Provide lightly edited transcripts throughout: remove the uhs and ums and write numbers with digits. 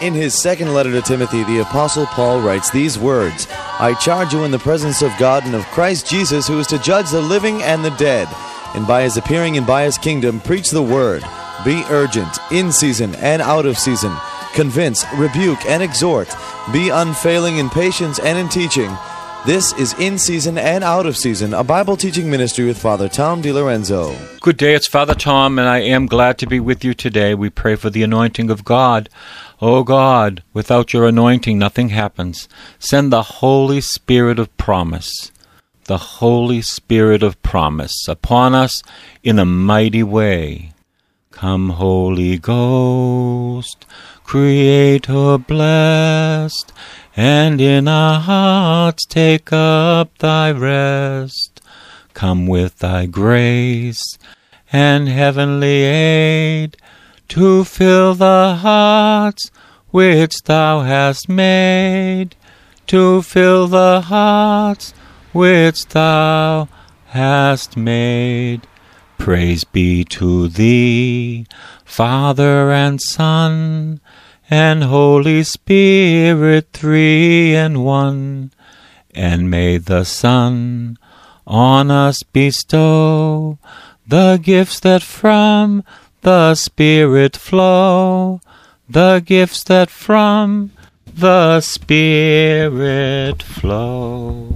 In his second letter to Timothy, the Apostle Paul writes these words, I charge you in the presence of God and of Christ Jesus, who is to judge the living and the dead, and by his appearing and by his kingdom, preach the word. Be urgent, in season and out of season. Convince, rebuke, and exhort. Be unfailing in patience and in teaching. This is In Season and Out of Season, a Bible teaching ministry with Father Tom DiLorenzo. Good day, it's Father Tom, and I am glad to be with you today. We pray for the anointing of God. Oh God, without your anointing, nothing happens. Send the Holy Spirit of promise, the Holy Spirit of promise upon us in a mighty way. Come, Holy Ghost, Creator blessed, and in our hearts take up thy rest. Come with thy grace and heavenly aid to fill the hearts which thou hast made, to fill the hearts which thou hast made. Praise be to thee, Father and Son, and Holy Spirit, three and one. And may the Son on us bestow the gifts that from the Spirit flow, the gifts that from the Spirit flow.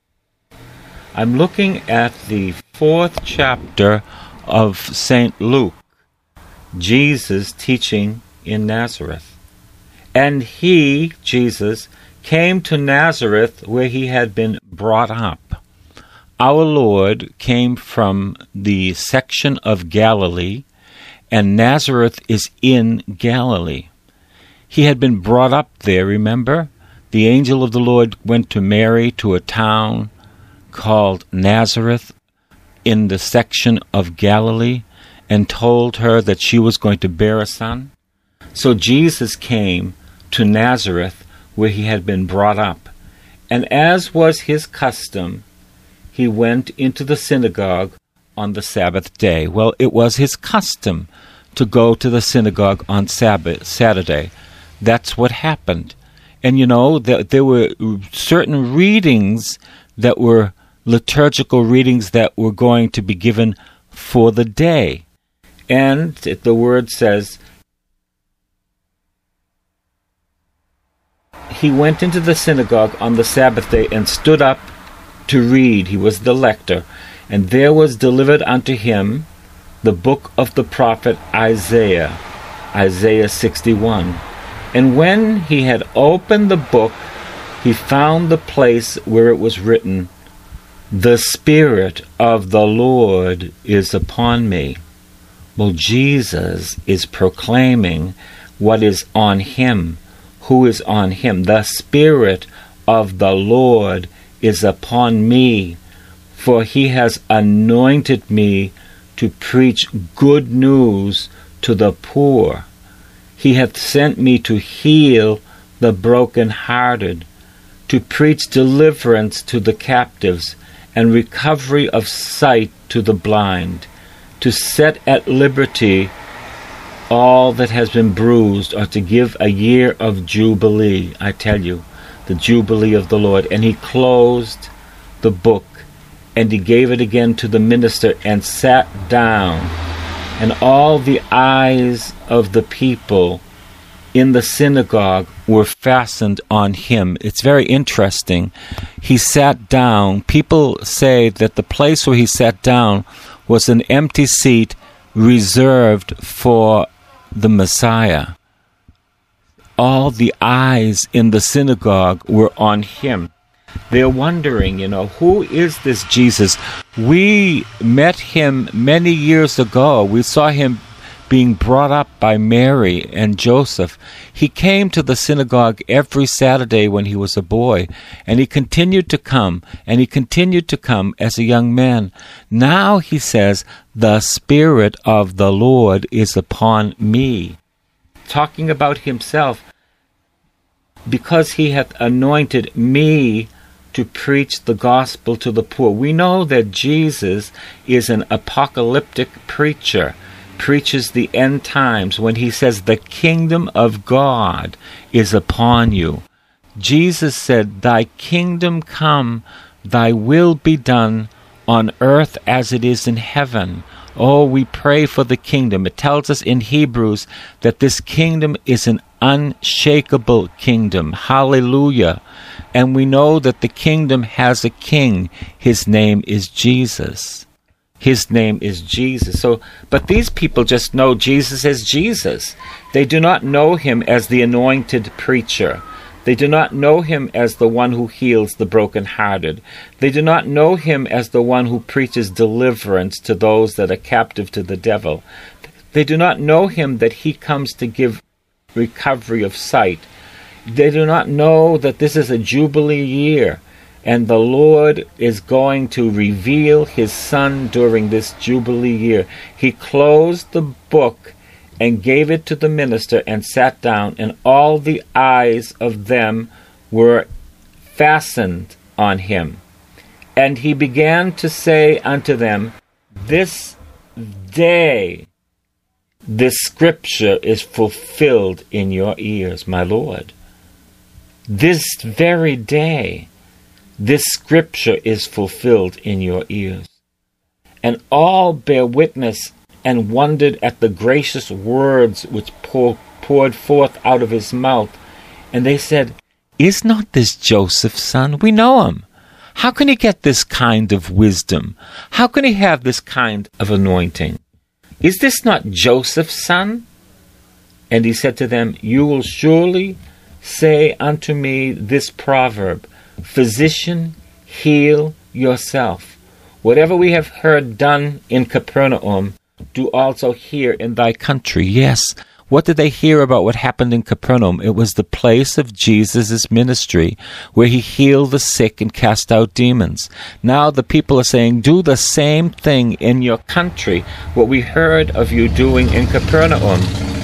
I'm looking at the 4th chapter of St. Luke, Jesus teaching in Nazareth. And he, Jesus, came to Nazareth where he had been brought up. Our Lord came from the section of Galilee, and Nazareth is in Galilee. He had been brought up there, remember? The angel of the Lord went to Mary to a town called Nazareth in the section of Galilee and told her that she was going to bear a son. So Jesus came to Nazareth where he had been brought up. And as was his custom, he went into the synagogue on the Sabbath day. Well, it was his custom to go to the synagogue on Saturday. That's what happened. And you know, there were certain readings that were liturgical readings that were going to be given for the day. And the word says, he went into the synagogue on the Sabbath day and stood up to read. He was the lector. And there was delivered unto him the book of the prophet Isaiah, Isaiah 61. And when he had opened the book, he found the place where it was written, The Spirit of the Lord is upon me. Well, Jesus is proclaiming what is on him. Who is on him? The Spirit of the Lord is upon me, for he has anointed me to preach good news to the poor. He hath sent me to heal the broken-hearted, to preach deliverance to the captives, and recovery of sight to the blind, to set at liberty all that has been bruised, or to give a year of jubilee. I tell you, the jubilee of the Lord. And he closed the book, and he gave it again to the minister, and sat down. And all the eyes of the people in the synagogue were fastened on him. It's very interesting. He sat down. People say that the place where he sat down was an empty seat reserved for the Messiah. All the eyes in the synagogue were on him. They're wondering, who is this Jesus? We met him many years ago. We saw him being brought up by Mary and Joseph. He came to the synagogue every Saturday when he was a boy, and he continued to come, and he continued to come as a young man. Now he says, the Spirit of the Lord is upon me. Talking about himself, because he hath anointed me to preach the gospel to the poor. We know that Jesus is an apocalyptic preacher. preaches the end times when he says the kingdom of God is upon you. Jesus said, "Thy kingdom come, thy will be done on earth as it is in heaven." Oh, we pray for the kingdom. It tells us in Hebrews that this kingdom is an unshakable kingdom. Hallelujah. And we know that the kingdom has a king. His name is Jesus. His name is Jesus. But these people just know Jesus as Jesus. They do not know him as the anointed preacher. They do not know him as the one who heals the brokenhearted. They do not know him as the one who preaches deliverance to those that are captive to the devil. They do not know him that he comes to give recovery of sight. They do not know that this is a Jubilee year, and the Lord is going to reveal his Son during this Jubilee year. He closed the book and gave it to the minister and sat down, and all the eyes of them were fastened on him. And he began to say unto them, "This day this scripture is fulfilled in your ears, my Lord." This very day this scripture is fulfilled in your ears. And all bear witness and wondered at the gracious words which poured forth out of his mouth. And they said, "Is not this Joseph's son? We know him. How can he get this kind of wisdom? How can he have this kind of anointing? Is this not Joseph's son?" And he said to them, "You will surely say unto me this proverb, Physician, heal yourself. Whatever we have heard done in Capernaum, do also here in thy country." Yes. What did they hear about what happened in Capernaum? It was the place of Jesus' ministry where he healed the sick and cast out demons. Now the people are saying, "Do the same thing in your country, what we heard of you doing in Capernaum."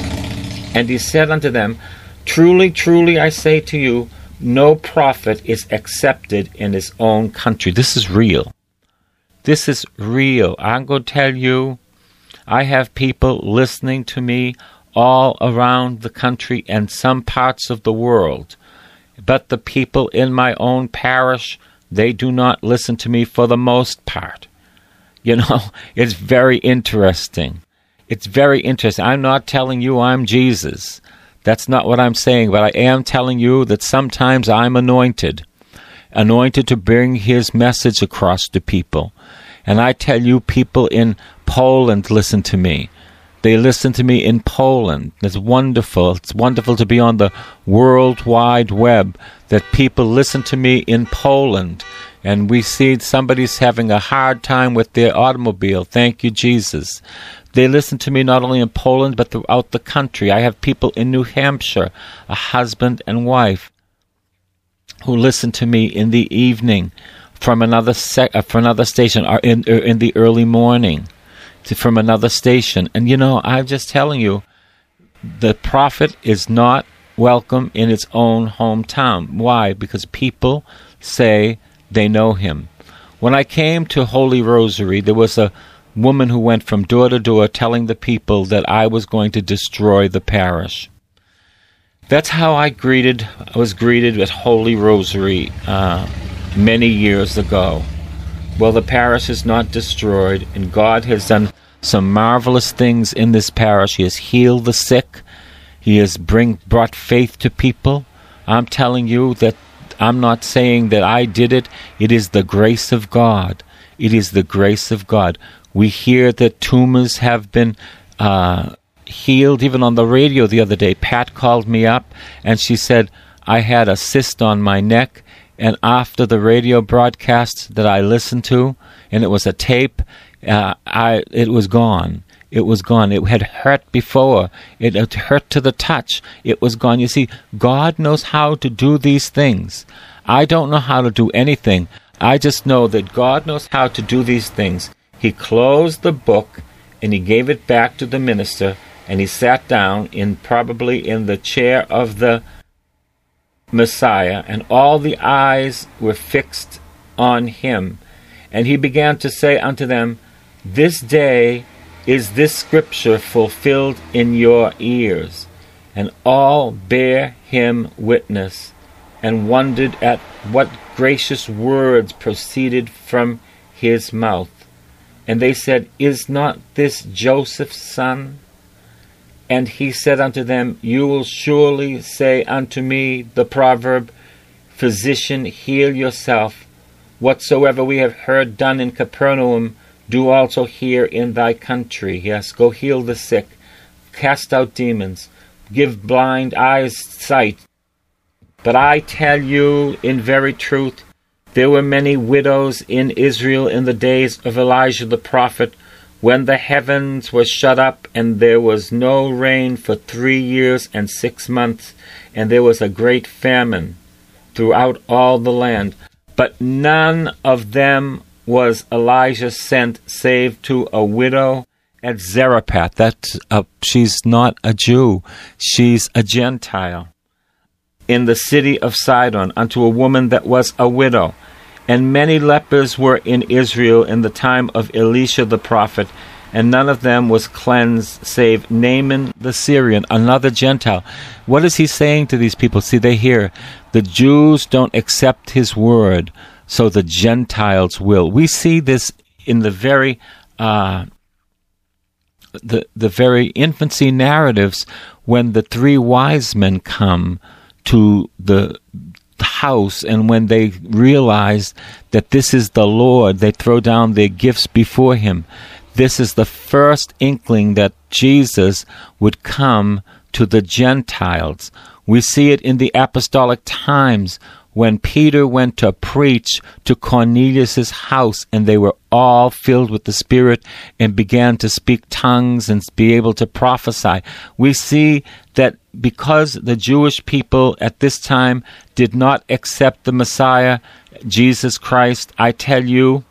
And he said unto them, "Truly, truly, I say to you, no prophet is accepted in his own country." This is real. This is real. I'm going to tell you, I have people listening to me all around the country and some parts of the world. But the people in my own parish, they do not listen to me for the most part. You know, it's very interesting. It's very interesting. I'm not telling you I'm Jesus. That's not what I'm saying, but I am telling you that sometimes I'm anointed to bring his message across to people. And I tell you, people in Poland listen to me. They listen to me in Poland. It's wonderful. It's wonderful to be on the World Wide Web, that people listen to me in Poland. And we see somebody's having a hard time with their automobile. Thank you, Jesus. They listen to me not only in Poland, but throughout the country. I have people in New Hampshire, a husband and wife, who listen to me in the evening from another station, or in the early morning from another station. And you know, I'm just telling you, the prophet is not welcome in its own hometown. Why? Because people say they know him. When I came to Holy Rosary, there was a woman who went from door to door telling the people that I was going to destroy the parish. That's how I was greeted at Holy Rosary many years ago. Well, the parish is not destroyed, and God has done some marvelous things in this parish. He has healed the sick. He has brought faith to people. I'm telling you that I'm not saying that I did it. It is the grace of God. It is the grace of God. We hear that tumors have been healed. Even on the radio the other day, Pat called me up and she said, I had a cyst on my neck, and after the radio broadcast that I listened to, and it was a tape, it was gone. It was gone. It had hurt before. It had hurt to the touch. It was gone. You see, God knows how to do these things. I don't know how to do anything. I just know that God knows how to do these things. He closed the book, and he gave it back to the minister, and he sat down probably in the chair of the Messiah, and all the eyes were fixed on him. And he began to say unto them, This day is this scripture fulfilled in your ears? And all bare him witness, and wondered at what gracious words proceeded from his mouth. And they said, Is not this Joseph's son? And he said unto them, You will surely say unto me the proverb, Physician, heal yourself. Whatsoever we have heard done in Capernaum, do also here in thy country. Yes, go heal the sick, cast out demons, give blind eyes sight. But I tell you in very truth, there were many widows in Israel in the days of Elijah the prophet, when the heavens were shut up, and there was no rain for 3 years and 6 months, and there was a great famine throughout all the land. But none of them was Elijah sent, save to a widow at Zarephath. She's not a Jew, she's a Gentile, in the city of Sidon, unto a woman that was a widow. And many lepers were in Israel in the time of Elisha the prophet, and none of them was cleansed, save Naaman the Syrian, another Gentile. What is he saying to these people? See, they hear, the Jews don't accept his word, so the Gentiles will. We see this in the very very infancy narratives when the 3 wise men come to the house, and when they realize that this is the Lord, they throw down their gifts before him. This is the first inkling that Jesus would come to the Gentiles. We see it in the apostolic times when Peter went to preach to Cornelius' house, and they were all filled with the Spirit and began to speak tongues and be able to prophesy. We see that because the Jewish people at this time did not accept the Messiah, Jesus Christ, I tell you,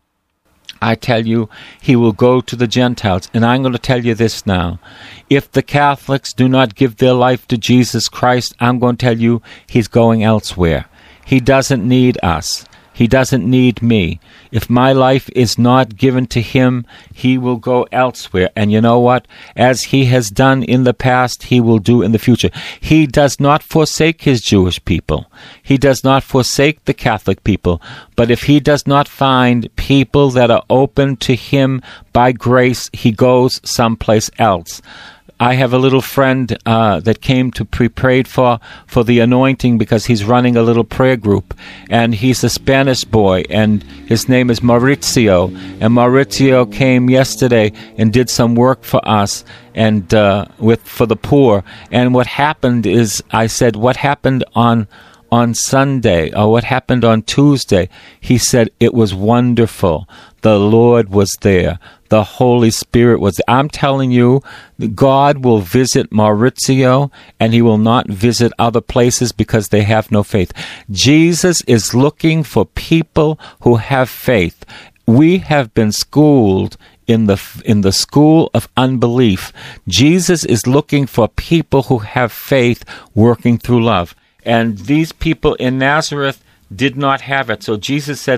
he will go to the Gentiles. And I'm going to tell you this now. If the Catholics do not give their life to Jesus Christ, I'm going to tell you he's going elsewhere. He doesn't need us. He doesn't need me. If my life is not given to him, he will go elsewhere. And you know what? As he has done in the past, he will do in the future. He does not forsake his Jewish people. He does not forsake the Catholic people. But if he does not find people that are open to him by grace, he goes someplace else. I have a little friend that came to be prayed for the anointing because he's running a little prayer group. And he's a Spanish boy, and his name is Mauricio. And Mauricio came yesterday and did some work for us and for the poor. And what happened is, I said, what happened on Sunday, or what happened on Tuesday? He said, it was wonderful. The Lord was there. The Holy Spirit was there. I'm telling you, God will visit Mauricio, and he will not visit other places because they have no faith. Jesus is looking for people who have faith. We have been schooled in the school of unbelief. Jesus is looking for people who have faith working through love. And these people in Nazareth did not have it. So Jesus said,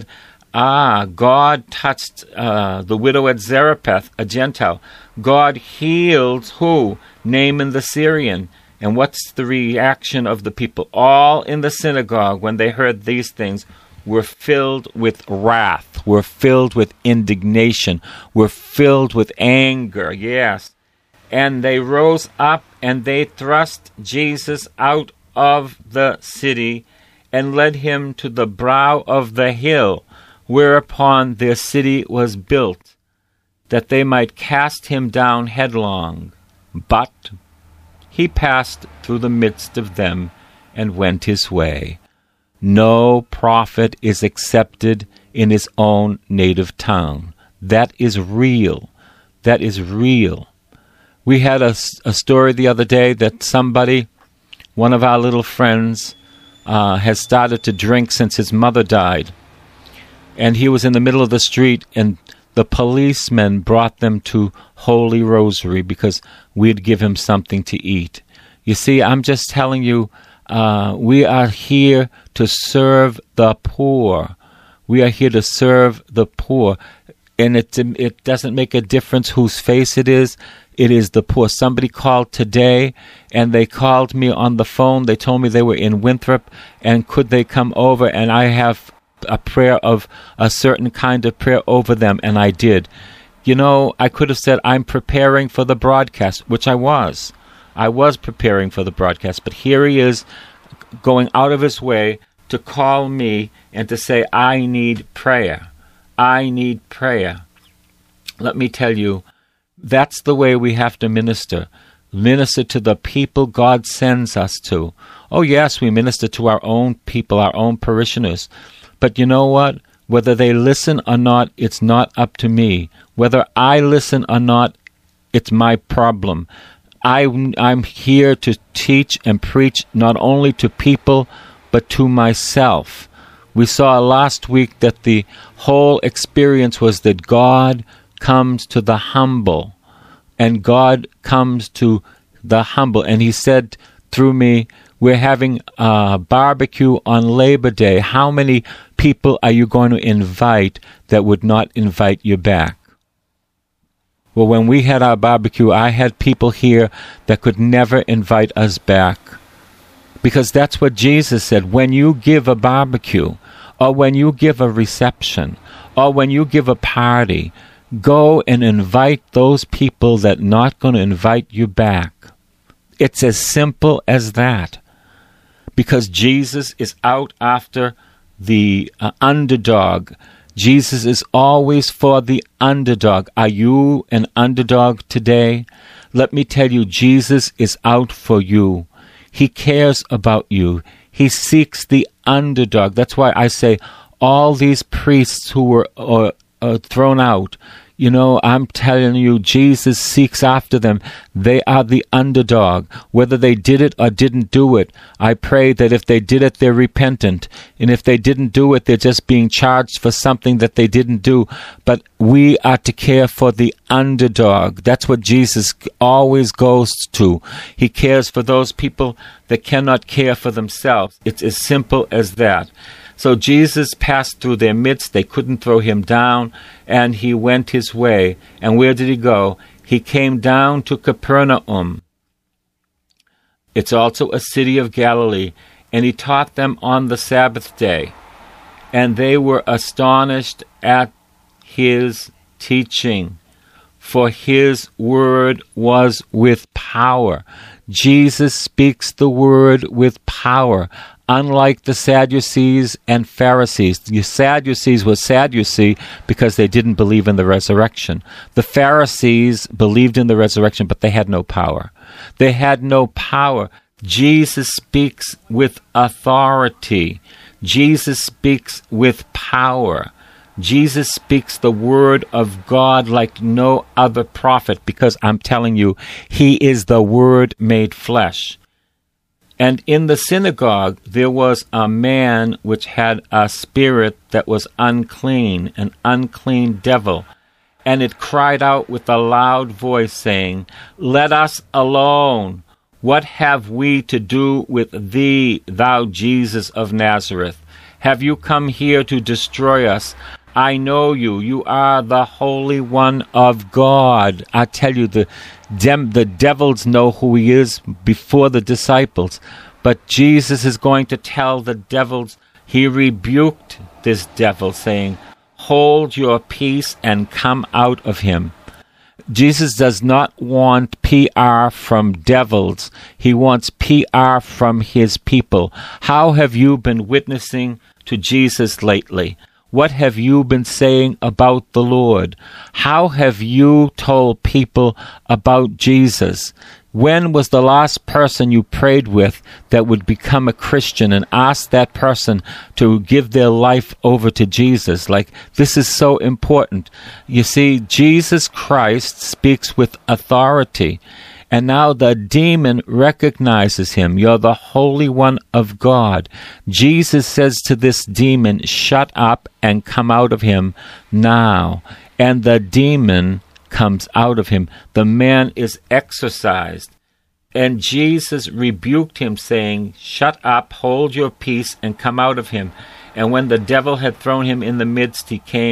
God touched the widow at Zarephath, a Gentile. God healed who? Naaman the Syrian. And what's the reaction of the people? All in the synagogue, when they heard these things, were filled with wrath, were filled with indignation, were filled with anger, yes. And they rose up and they thrust Jesus out of the city and led him to the brow of the hill, whereupon their city was built, that they might cast him down headlong. But he passed through the midst of them and went his way. No prophet is accepted in his own native tongue. That is real. That is real. We had a story the other day that somebody, one of our little friends, has started to drink since his mother died. And he was in the middle of the street, and the policemen brought them to Holy Rosary because we'd give him something to eat. You see, I'm just telling you, we are here to serve the poor. We are here to serve the poor. and it doesn't make a difference whose face it is. It is the poor. Somebody called today, and they called me on the phone. They told me they were in Winthrop, and could they come over? And I have a prayer of a certain kind of prayer over them, and I did. You know, I could have said, I'm preparing for the broadcast, which I was. I was preparing for the broadcast, but here he is going out of his way to call me and to say, I need prayer. I need prayer. Let me tell you, that's the way we have to minister. Minister to the people God sends us to. Oh, yes, we minister to our own people, our own parishioners. But you know what? Whether they listen or not, it's not up to me. Whether I listen or not, it's my problem. I'm here to teach and preach not only to people, but to myself. We saw last week that the whole experience was that God comes to the humble, and God comes to the humble. And he said through me, we're having a barbecue on Labor Day. How many people are you going to invite that would not invite you back? Well, when we had our barbecue, I had people here that could never invite us back. Because that's what Jesus said. When you give a barbecue, or when you give a reception, or when you give a party, go and invite those people that are not going to invite you back. It's as simple as that. Because Jesus is out after the underdog. Jesus is always for the underdog. Are you an underdog today? Let me tell you, Jesus is out for you. He cares about you. He seeks the underdog. That's why I say all these priests who were thrown out, you know, I'm telling you, Jesus seeks after them. They are the underdog. Whether they did it or didn't do it, I pray that if they did it, they're repentant. And if they didn't do it, they're just being charged for something that they didn't do. But we are to care for the underdog. That's what Jesus always goes to. He cares for those people that cannot care for themselves. It's as simple as that. So Jesus passed through their midst. They couldn't throw him down, and he went his way. And where did he go? He came down to Capernaum. It's also a city of Galilee. And he taught them on the Sabbath day. And they were astonished at his teaching, for his word was with power. Jesus speaks the word with power. Unlike the Sadducees and Pharisees. The Sadducees were Sadducee because they didn't believe in the resurrection. The Pharisees believed in the resurrection, but they had no power. They had no power. Jesus speaks with authority. Jesus speaks with power. Jesus speaks the word of God like no other prophet, because I'm telling you, he is the Word made flesh. And in the synagogue there was a man which had a spirit that was unclean, an unclean devil. And it cried out with a loud voice, saying, Let us alone. What have we to do with thee, thou Jesus of Nazareth? Have you come here to destroy us? I know you. You are the Holy One of God. I tell you, the devils know who he is before the disciples. But Jesus is going to tell the devils, he rebuked this devil, saying, Hold your peace and come out of him. Jesus does not want PR from devils. He wants PR from his people. How have you been witnessing to Jesus lately? What have you been saying about the Lord? How have you told people about Jesus? When was the last person you prayed with that would become a Christian and ask that person to give their life over to Jesus? Like, this is so important. You see, Jesus Christ speaks with authority. And now the demon recognizes him. You're the Holy One of God. Jesus says to this demon, Shut up and come out of him now. And the demon comes out of him. The man is exorcised. And Jesus rebuked him, saying, Shut up, hold your peace, and come out of him. And when the devil had thrown him in the midst, he came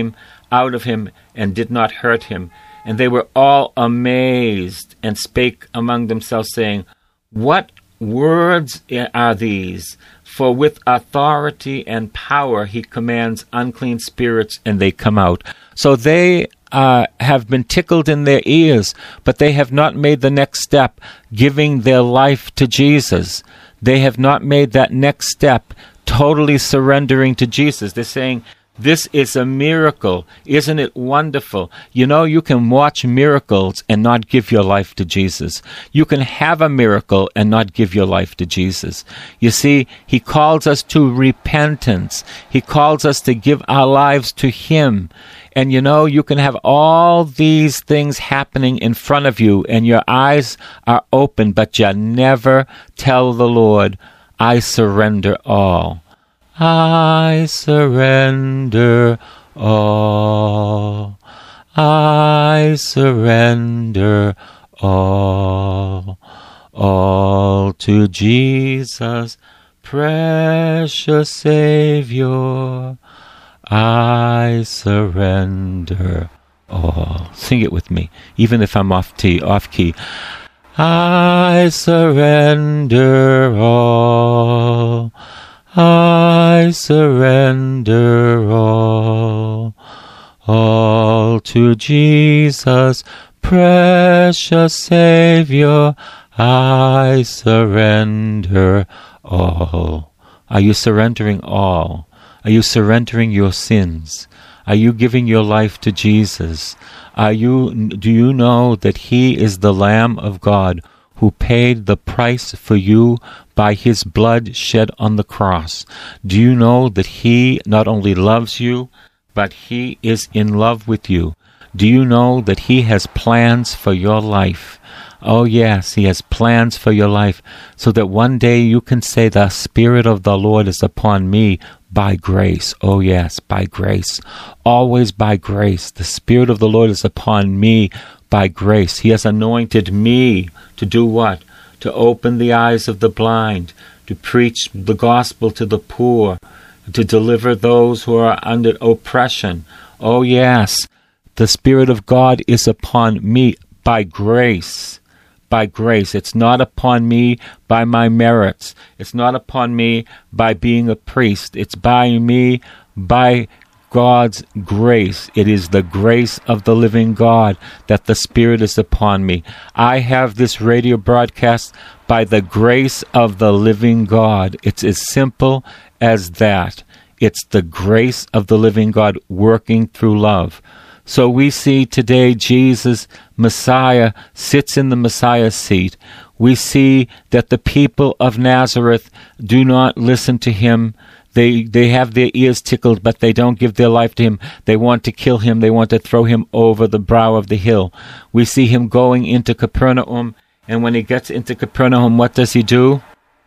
out of him and did not hurt him. And they were all amazed and spake among themselves, saying, What words are these? For with authority and power he commands unclean spirits, and they come out. So they have been tickled in their ears, but they have not made the next step, giving their life to Jesus. They have not made that next step, totally surrendering to Jesus. They're saying, this is a miracle. Isn't it wonderful? You know, you can watch miracles and not give your life to Jesus. You can have a miracle and not give your life to Jesus. You see, he calls us to repentance. He calls us to give our lives to him. And you know, you can have all these things happening in front of you and your eyes are open, but you never tell the Lord, I surrender all. I surrender all. I surrender all. All to Jesus, precious Savior. I surrender all. Sing it with me, even if I'm off key. I surrender all. I surrender all to Jesus, precious Savior. I surrender all. Are you surrendering all? Are you surrendering your sins? Are you giving your life to Jesus? Do you know that he is the Lamb of God who paid the price for you by his blood shed on the cross? Do you know that he not only loves you, but he is in love with you? Do you know that he has plans for your life? Oh yes, he has plans for your life, so that one day you can say, the Spirit of the Lord is upon me by grace. Oh yes, by grace. Always by grace. The Spirit of the Lord is upon me by grace. He has anointed me to do what? To open the eyes of the blind, to preach the gospel to the poor, to deliver those who are under oppression. Oh yes, the Spirit of God is upon me by grace. By grace. It's not upon me by my merits. It's not upon me by being a priest. It's by me by God's grace. It is the grace of the living God that the Spirit is upon me. I have this radio broadcast by the grace of the living God. It's as simple as that. It's the grace of the living God working through love. So we see today Jesus, Messiah, sits in the Messiah seat. We see that the people of Nazareth do not listen to him. They have their ears tickled, but they don't give their life to him. They want to kill him. They want to throw him over the brow of the hill. We see him going into Capernaum, and when he gets into Capernaum, what does he do?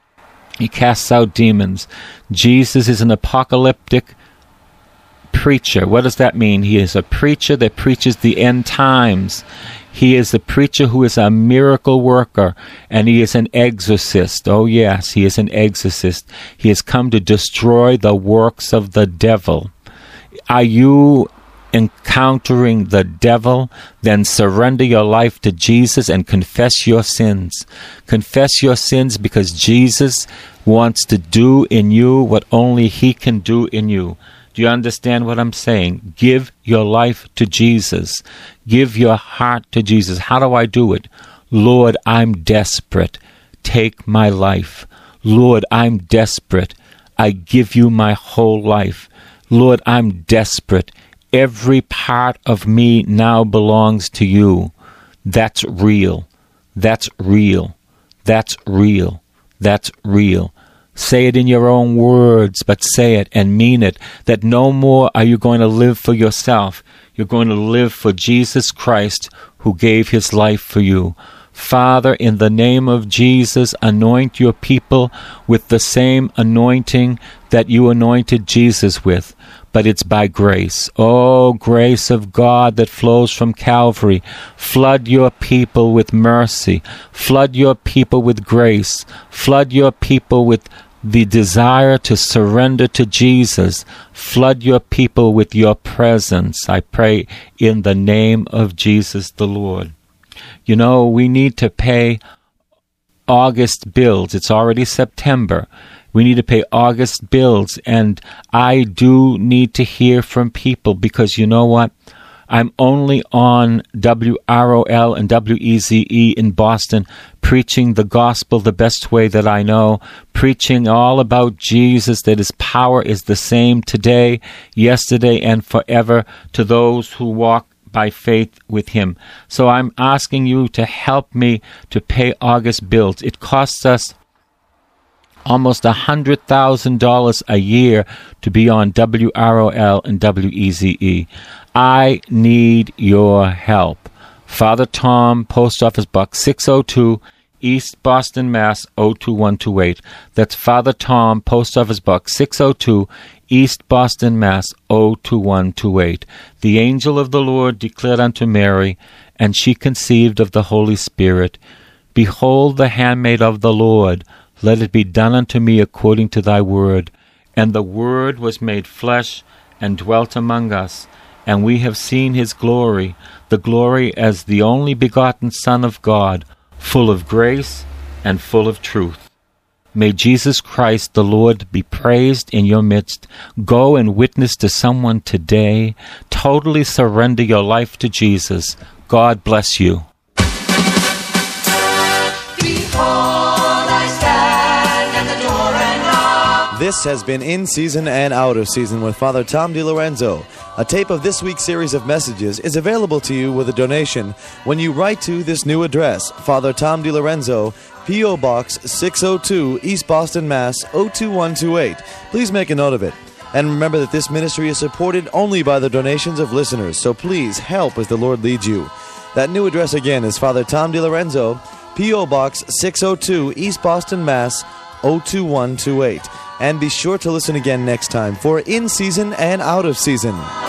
He casts out demons. Jesus is an apocalyptic preacher. What does that mean? He is a preacher that preaches the end times. He is a preacher who is a miracle worker, and he is an exorcist. Oh yes, he is an exorcist. He has come to destroy the works of the devil. Are you encountering the devil? Then surrender your life to Jesus and confess your sins. Confess your sins, because Jesus wants to do in you what only he can do in you. Do you understand what I'm saying? Give your life to Jesus. Give your heart to Jesus. How do I do it? Lord, I'm desperate. Take my life. Lord, I'm desperate. I give you my whole life. Lord, I'm desperate. Every part of me now belongs to you. That's real. That's real. That's real. That's real. Say it in your own words, but say it and mean it, that no more are you going to live for yourself. You're going to live for Jesus Christ, who gave his life for you. Father, in the name of Jesus, anoint your people with the same anointing that you anointed Jesus with. But it's by grace. Oh, grace of God that flows from Calvary. Flood your people with mercy. Flood your people with grace. Flood your people with the desire to surrender to Jesus. Flood your people with your presence. I pray in the name of Jesus the Lord. You know, we need to pay August bills. It's already September. We need to pay August bills, and I do need to hear from people, because you know what? I'm only on WROL and WEZE in Boston, preaching the gospel the best way that I know, preaching all about Jesus, that his power is the same today, yesterday, and forever to those who walk by faith with him. So I'm asking you to help me to pay August bills. It costs us almost $100,000 a year to be on WROL and WEZE. I need your help. Father Tom, Post Office Box 602, East Boston, Mass. 02128. That's Father Tom, Post Office Box 602, East Boston, Mass. 02128. The angel of the Lord declared unto Mary, and she conceived of the Holy Spirit. Behold the handmaid of the Lord, let it be done unto me according to thy word. And the Word was made flesh and dwelt among us, and we have seen his glory, the glory as the only begotten Son of God, full of grace and full of truth. May Jesus Christ the Lord be praised in your midst. Go and witness to someone today. Totally surrender your life to Jesus. God bless you. This has been In Season and Out of Season with Father Tom DiLorenzo. A tape of this week's series of messages is available to you with a donation when you write to this new address, Father Tom DiLorenzo, P.O. Box 602, East Boston, Mass. 02128. Please make a note of it. And remember that this ministry is supported only by the donations of listeners, so please help as the Lord leads you. That new address again is Father Tom DiLorenzo, P.O. Box 602, East Boston, Mass. 02128. And be sure to listen again next time for In Season and Out of Season.